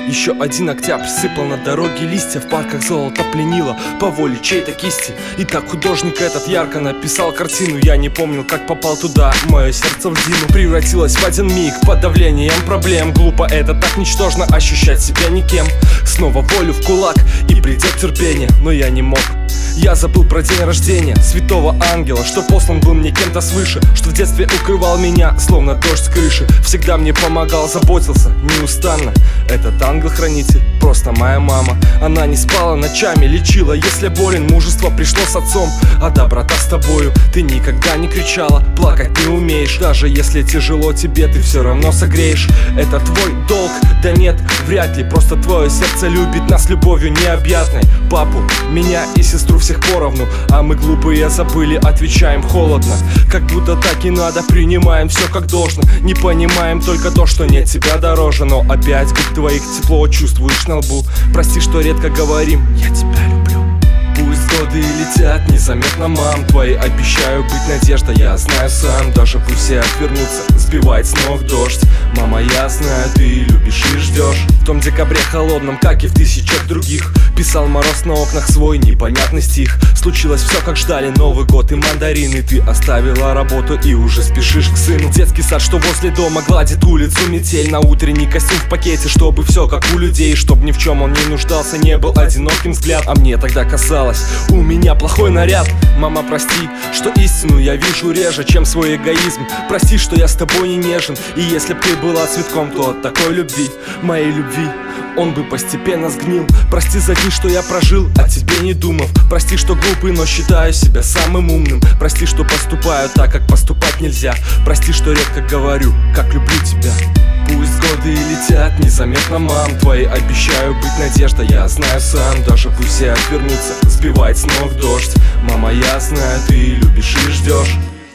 Еще один октябрь сыпал на дороге листья, в парках золото пленило по воле чьей-то кисти. И так художник этот ярко написал картину. Я не помнил, как попал туда, мое сердце в льдину превратилось в один миг под давлением проблем. Глупо это так ничтожно ощущать себя никем. Снова волю в кулак и придет терпение, но я не мог. Я забыл про день рождения святого ангела, что послан был мне кем-то свыше, что в детстве укрывал меня, словно дождь с крыши. Всегда мне помогал, заботился неустанно. Этот ангел-хранитель просто моя мама. Она не спала ночами, лечила, если болен. Мужество пришло с отцом, а доброта с тобою. Ты никогда не кричала, плакать не умеешь. Даже если тяжело тебе, ты все равно согреешь. Это твой долг? Да нет, вряд ли. Просто твое сердце любит нас любовью необъятной. Папу, меня и сестру всех поровну, а мы глупые забыли, отвечаем холодно. Как будто так и надо, принимаем все как должно. Не понимаем только то, что нет тебя дороже. Но опять губ твоих тепло чувствуешь на лбу. Прости, что редко говорим, я тебя люблю. Пусть годы летят незаметно, мам, твои обещаю быть надежда. Я знаю сам, даже пусть все отвернутся, сбивает с ног дождь. Мама, я знаю, ты любишь и ждешь. В том декабре холодном, как и в тысячах других, писал мороз на окнах свой непонятный стих. Случилось все, как ждали, Новый год и мандарины. Ты оставила работу и уже спешишь к сыну. Детский сад, что возле дома, гладит улицу метель. На утренний костюм в пакете, чтобы все как у людей. Чтоб ни в чем он не нуждался, не был одиноким взгляд. А мне тогда казалось, у меня плохой наряд. Мама, прости, что истину я вижу реже, чем свой эгоизм. Прости, что я с тобой не нежен. И если б ты была цветком, то от такой любви, моей любви, он бы постепенно сгнил. Прости за дни, что я прожил, о тебе не думав. Прости, что глупый, но считаю себя самым умным. Прости, что поступаю так, как поступать нельзя. Прости, что редко говорю, как люблю тебя. Пусть годы летят незаметно, мам, твои обещаю быть надежда. Я знаю сам, даже пусть все отвернутся, сбивает с ног дождь. Мама, я знаю, ты любишь и ждешь.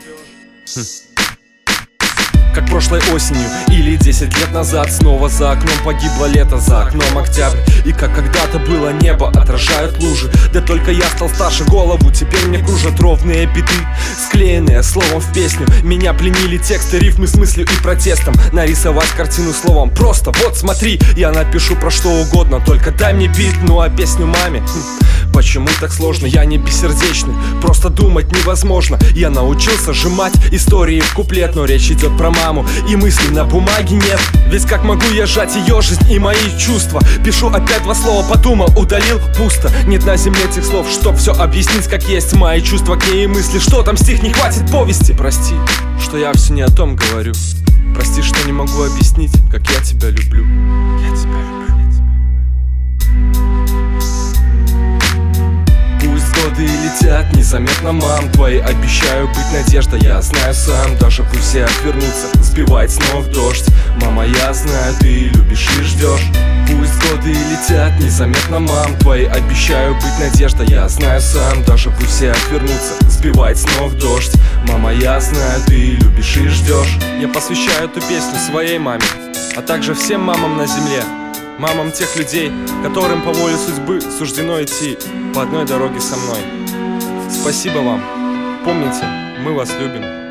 Как прошлой осенью или 10 лет назад, снова за окном погибло лето, за окном октябрь. И как когда-то было небо, отражают лужи. Да только я стал старше, голову теперь мне кружат ровные биты, склеенные словом в песню. Меня пленили тексты, рифмы с мыслью и протестом. Нарисовать картину словом просто, вот смотри. Я напишу про что угодно, только дай мне бит. Ну а песню маме, почему так сложно? Я не бессердечный, просто думать невозможно. Я научился сжимать истории в куплет, но речь идет про маму, и мыслей на бумаге нет. Ведь как могу я сжать ее жизнь и мои чувства? Пишу опять два слова, подумал, удалил, пусто. Нет на земле этих слов, чтоб все объяснить как есть. Мои чувства к ней и мысли, что там стих, не хватит повести. Прости, что я все не о том говорю. Прости, что не могу объяснить, как я тебя люблю. Я тебя люблю. Годы летят незаметно, мам, твои обещаю быть надежда. Я знаю сам, даже пусть все отвернутся, сбивает с ног дождь. Мама, я знаю, ты любишь и ждешь. Пусть годы летят незаметно, мам, твои обещаю быть надежда. Я знаю сам, даже пусть все отвернутся, сбивает с ног дождь. Мама, я знаю, ты любишь и ждешь. Я посвящаю эту песню своей маме, а также всем мамам на земле. Мамам тех людей, которым по воле судьбы суждено идти по одной дороге со мной. Спасибо вам. Помните, мы вас любим.